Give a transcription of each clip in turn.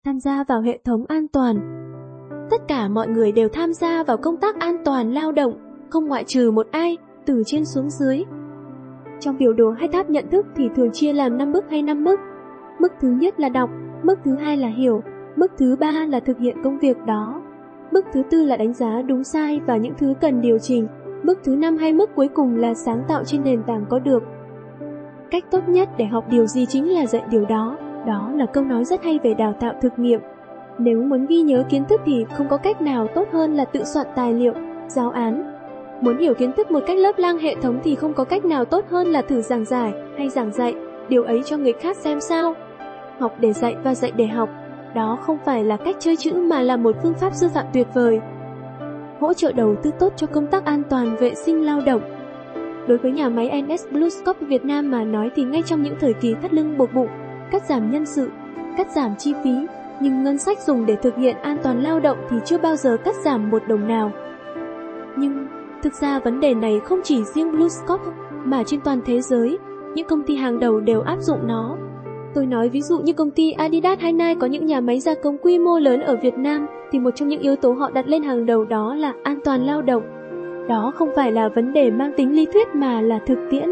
Tham gia vào hệ thống an toàn. Tất cả mọi người đều tham gia vào công tác an toàn lao động, không ngoại trừ một ai, từ trên xuống dưới. Trong biểu đồ hay tháp nhận thức thì thường chia làm 5 bước hay 5 mức. Mức thứ nhất là đọc, mức thứ hai là hiểu, mức thứ ba là thực hiện công việc đó. Mức thứ tư là đánh giá đúng sai và những thứ cần điều chỉnh. Mức thứ 5 hay mức cuối cùng là sáng tạo trên nền tảng có được. Cách tốt nhất để học điều gì chính là dạy điều đó. Đó là câu nói rất hay về đào tạo thực nghiệm. Nếu muốn ghi nhớ kiến thức thì không có cách nào tốt hơn là tự soạn tài liệu, giáo án. Muốn hiểu kiến thức một cách lớp lang hệ thống thì không có cách nào tốt hơn là thử giảng giải hay giảng dạy điều ấy cho người khác xem sao. Học để dạy và dạy để học, đó không phải là cách chơi chữ mà là một phương pháp sư phạm tuyệt vời. Hỗ trợ đầu tư tốt cho công tác an toàn vệ sinh lao động. Đối với nhà máy NS BlueScope Việt Nam mà nói thì ngay trong những thời kỳ thắt lưng buộc bụng, cắt giảm nhân sự, cắt giảm chi phí, nhưng ngân sách dùng để thực hiện an toàn lao động thì chưa bao giờ cắt giảm một đồng nào. Nhưng thực ra vấn đề này không chỉ riêng BlueScope mà trên toàn thế giới, những công ty hàng đầu đều áp dụng nó. Tôi nói ví dụ như công ty Adidas hay Nike có những nhà máy gia công quy mô lớn ở Việt Nam thì một trong những yếu tố họ đặt lên hàng đầu đó là an toàn lao động. Đó không phải là vấn đề mang tính lý thuyết mà là thực tiễn.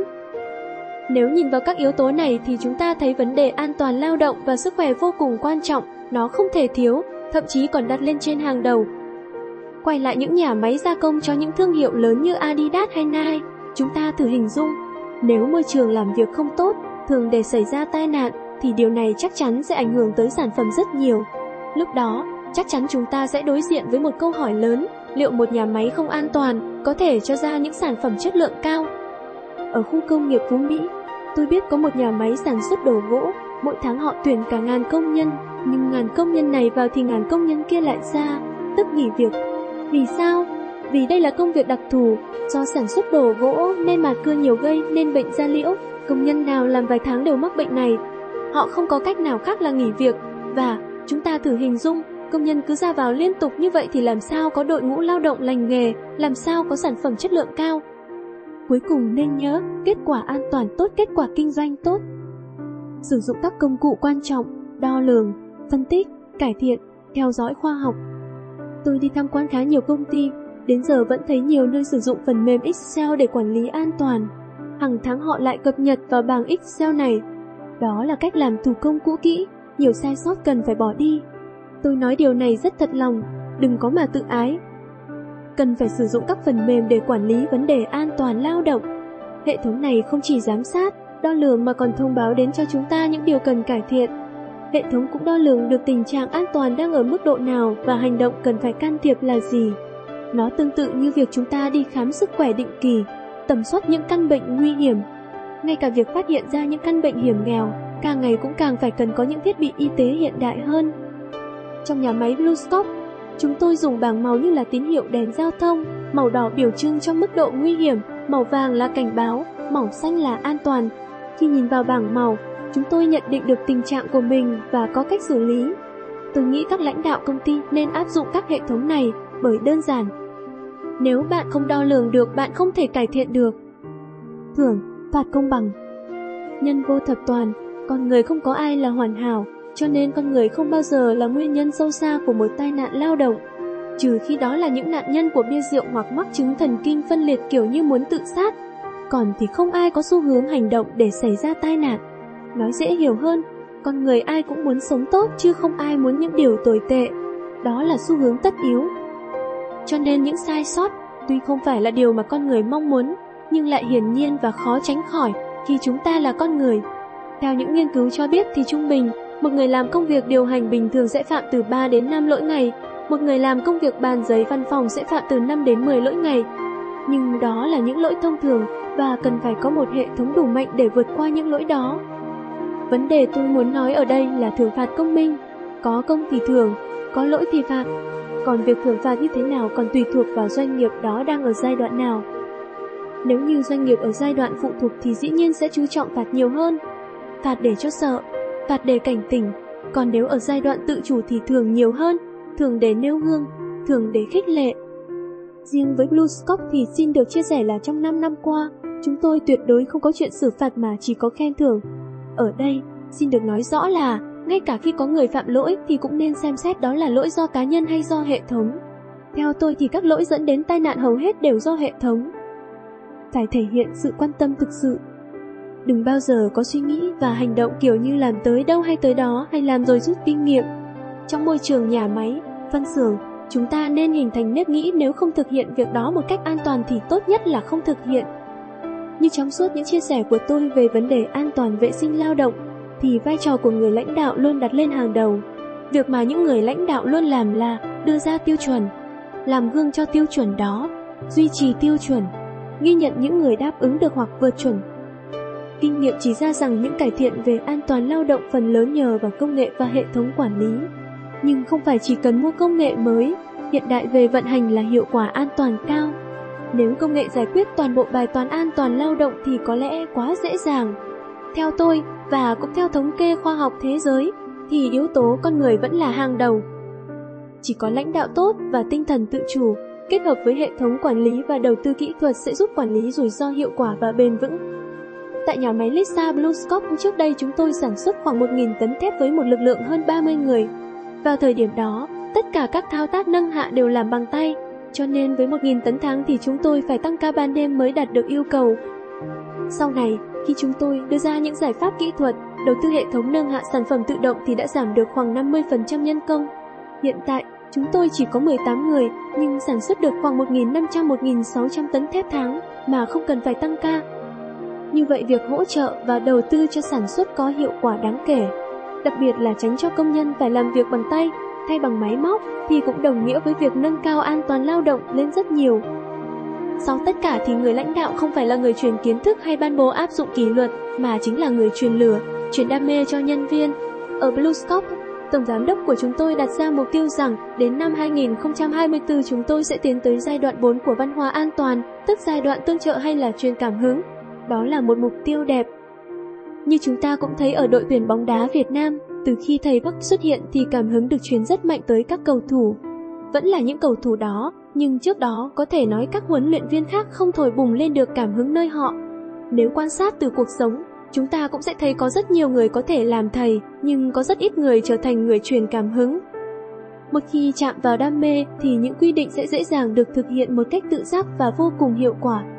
Nếu nhìn vào các yếu tố này thì chúng ta thấy vấn đề an toàn lao động và sức khỏe vô cùng quan trọng, nó không thể thiếu, thậm chí còn đặt lên trên hàng đầu. Quay lại những nhà máy gia công cho những thương hiệu lớn như Adidas hay Nike, chúng ta thử hình dung, nếu môi trường làm việc không tốt, thường để xảy ra tai nạn, thì điều này chắc chắn sẽ ảnh hưởng tới sản phẩm rất nhiều. Lúc đó, chắc chắn chúng ta sẽ đối diện với một câu hỏi lớn, liệu một nhà máy không an toàn có thể cho ra những sản phẩm chất lượng cao? Ở khu công nghiệp Phú Mỹ, tôi biết có một nhà máy sản xuất đồ gỗ, mỗi tháng họ tuyển cả 1000 công nhân, nhưng 1000 công nhân này vào thì 1000 công nhân kia lại ra, tức nghỉ việc. Vì sao? Vì đây là công việc đặc thù, do sản xuất đồ gỗ nên mạt cưa nhiều gây nên bệnh da liễu, công nhân nào làm vài tháng đều mắc bệnh này. Họ không có cách nào khác là nghỉ việc, và chúng ta thử hình dung, công nhân cứ ra vào liên tục như vậy thì làm sao có đội ngũ lao động lành nghề, làm sao có sản phẩm chất lượng cao. Cuối cùng nên nhớ, kết quả an toàn tốt, kết quả kinh doanh tốt. Sử dụng các công cụ quan trọng, đo lường, phân tích, cải thiện, theo dõi khoa học. Tôi đi tham quan khá nhiều công ty, đến giờ vẫn thấy nhiều nơi sử dụng phần mềm Excel để quản lý an toàn. Hàng tháng họ lại cập nhật vào bảng Excel này. Đó là cách làm thủ công cũ kỹ, nhiều sai sót cần phải bỏ đi. Tôi nói điều này rất thật lòng, đừng có mà tự ái. Cần phải sử dụng các phần mềm để quản lý vấn đề an toàn lao động. Hệ thống này không chỉ giám sát, đo lường mà còn thông báo đến cho chúng ta những điều cần cải thiện. Hệ thống cũng đo lường được tình trạng an toàn đang ở mức độ nào và hành động cần phải can thiệp là gì. Nó tương tự như việc chúng ta đi khám sức khỏe định kỳ, tầm soát những căn bệnh nguy hiểm. Ngay cả việc phát hiện ra những căn bệnh hiểm nghèo, càng ngày cũng càng phải cần có những thiết bị y tế hiện đại hơn. Trong nhà máy BlueScope, chúng tôi dùng bảng màu như là tín hiệu đèn giao thông, màu đỏ biểu trưng cho mức độ nguy hiểm, màu vàng là cảnh báo, màu xanh là an toàn. Khi nhìn vào bảng màu, chúng tôi nhận định được tình trạng của mình và có cách xử lý. Tôi nghĩ các lãnh đạo công ty nên áp dụng các hệ thống này bởi đơn giản. Nếu bạn không đo lường được, bạn không thể cải thiện được. Thưởng, phạt công bằng. Nhân vô thập toàn, con người không có ai là hoàn hảo, cho nên con người không bao giờ là nguyên nhân sâu xa của một tai nạn lao động. Trừ khi đó là những nạn nhân của bia rượu hoặc mắc chứng thần kinh phân liệt kiểu như muốn tự sát. Còn thì không ai có xu hướng hành động để xảy ra tai nạn. Nói dễ hiểu hơn, con người ai cũng muốn sống tốt chứ không ai muốn những điều tồi tệ. Đó là xu hướng tất yếu. Cho nên những sai sót, tuy không phải là điều mà con người mong muốn, nhưng lại hiển nhiên và khó tránh khỏi khi chúng ta là con người. Theo những nghiên cứu cho biết thì trung bình, một người làm công việc điều hành bình thường sẽ phạm từ 3 đến 5 lỗi ngày, một người làm công việc bàn giấy văn phòng sẽ phạm từ 5 đến 10 lỗi ngày. Nhưng đó là những lỗi thông thường và cần phải có một hệ thống đủ mạnh để vượt qua những lỗi đó. Vấn đề tôi muốn nói ở đây là thưởng phạt công minh, có công thì thưởng, có lỗi thì phạt. Còn việc thưởng phạt như thế nào còn tùy thuộc vào doanh nghiệp đó đang ở giai đoạn nào. Nếu như doanh nghiệp ở giai đoạn phụ thuộc thì dĩ nhiên sẽ chú trọng phạt nhiều hơn. Phạt để cho sợ, phạt để cảnh tỉnh. Còn nếu ở giai đoạn tự chủ thì thưởng nhiều hơn, thưởng để nêu gương, thưởng để khích lệ. Riêng với BlueScope thì xin được chia sẻ là trong 5 năm qua, chúng tôi tuyệt đối không có chuyện xử phạt mà chỉ có khen thưởng. Ở đây, xin được nói rõ là Ngay cả khi có người phạm lỗi thì cũng nên xem xét đó là lỗi do cá nhân hay do hệ thống. Theo tôi thì các lỗi dẫn đến tai nạn hầu hết đều do hệ thống. Phải thể hiện sự quan tâm thực sự. Đừng bao giờ có suy nghĩ và hành động kiểu như làm tới đâu hay tới đó hay làm rồi rút kinh nghiệm. Trong môi trường nhà máy, phân xưởng, chúng ta nên hình thành nếp nghĩ nếu không thực hiện việc đó một cách an toàn thì tốt nhất là không thực hiện. Như trong suốt những chia sẻ của tôi về vấn đề an toàn vệ sinh lao động, thì vai trò của người lãnh đạo luôn đặt lên hàng đầu. Việc mà những người lãnh đạo luôn làm là đưa ra tiêu chuẩn, làm gương cho tiêu chuẩn đó, duy trì tiêu chuẩn, ghi nhận những người đáp ứng được hoặc vượt chuẩn. Kinh nghiệm chỉ ra rằng những cải thiện về an toàn lao động phần lớn nhờ vào công nghệ và hệ thống quản lý. Nhưng không phải chỉ cần mua công nghệ mới, hiện đại về vận hành là hiệu quả an toàn cao. Nếu công nghệ giải quyết toàn bộ bài toán an toàn lao động thì có lẽ quá dễ dàng. Theo tôi, và cũng theo thống kê khoa học thế giới, thì yếu tố con người vẫn là hàng đầu. Chỉ có lãnh đạo tốt và tinh thần tự chủ, kết hợp với hệ thống quản lý và đầu tư kỹ thuật sẽ giúp quản lý rủi ro hiệu quả và bền vững. Tại nhà máy Lisa BlueScope trước đây chúng tôi sản xuất khoảng 1.000 tấn thép với một lực lượng hơn 30 người. Vào thời điểm đó, tất cả các thao tác nâng hạ đều làm bằng tay, cho nên với 1.000 tấn tháng thì chúng tôi phải tăng ca ban đêm mới đạt được yêu cầu. Sau này, khi chúng tôi đưa ra những giải pháp kỹ thuật, đầu tư hệ thống nâng hạ sản phẩm tự động thì đã giảm được khoảng 50% nhân công. Hiện tại, chúng tôi chỉ có 18 người, nhưng sản xuất được khoảng 1.500-1.600 tấn thép tháng mà không cần phải tăng ca. Như vậy việc hỗ trợ và đầu tư cho sản xuất có hiệu quả đáng kể, đặc biệt là tránh cho công nhân phải làm việc bằng tay, thay bằng máy móc thì cũng đồng nghĩa với việc nâng cao an toàn lao động lên rất nhiều. Sau tất cả thì người lãnh đạo không phải là người truyền kiến thức hay ban bố áp dụng kỷ luật, mà chính là người truyền lửa, truyền đam mê cho nhân viên. Ở BlueScope, Tổng giám đốc của chúng tôi đặt ra mục tiêu rằng đến năm 2024 chúng tôi sẽ tiến tới giai đoạn 4 của văn hóa an toàn, tức giai đoạn tương trợ hay là truyền cảm hứng. Đó là một mục tiêu đẹp. Như chúng ta cũng thấy ở đội tuyển bóng đá Việt Nam, từ khi thầy Park xuất hiện thì cảm hứng được truyền rất mạnh tới các cầu thủ. Vẫn là những cầu thủ đó, nhưng trước đó có thể nói các huấn luyện viên khác không thổi bùng lên được cảm hứng nơi họ. Nếu quan sát từ cuộc sống, chúng ta cũng sẽ thấy có rất nhiều người có thể làm thầy, nhưng có rất ít người trở thành người truyền cảm hứng. Một khi chạm vào đam mê thì những quy định sẽ dễ dàng được thực hiện một cách tự giác và vô cùng hiệu quả.